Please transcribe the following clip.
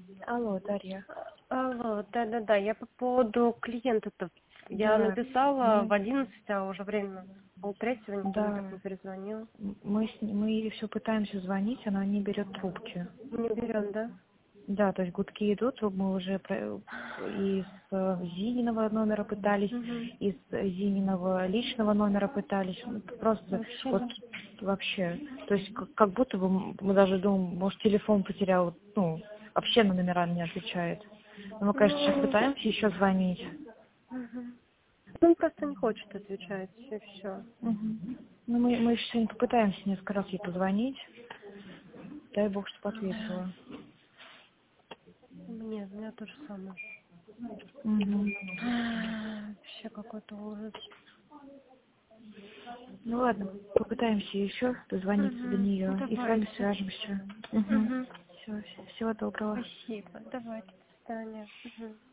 Алло, Дарья. Алло, да-да-да, я по поводу клиента-то. Я Да, написала в мы, 11, а уже время полтретьего, никто мне так да, не перезвонил. мы ей все пытаемся звонить, она не берет трубки. Не берем, да? Да, то есть гудки идут, мы уже из Зининого номера пытались, Угу. из Зининого личного номера пытались, просто Вообще, вот да? вообще, то есть как будто бы мы даже думаем, может телефон потерял, ну, вообще на номера не отвечает. Но мы, конечно, сейчас Ну, пытаемся еще звонить. угу. Он просто не хочет отвечать, и все. Мгм. Ну, мы еще сегодня попытаемся несколько раз ей позвонить. Дай бог, чтобы ответила. Мне, у меня то же самое. Мгм. Вообще какой-то ужас. Ну ладно, попытаемся еще дозвониться до нее и с вами Давайте. свяжемся. Угу. Угу. Все, всего доброго. Спасибо. Давайте, до свидания. Угу.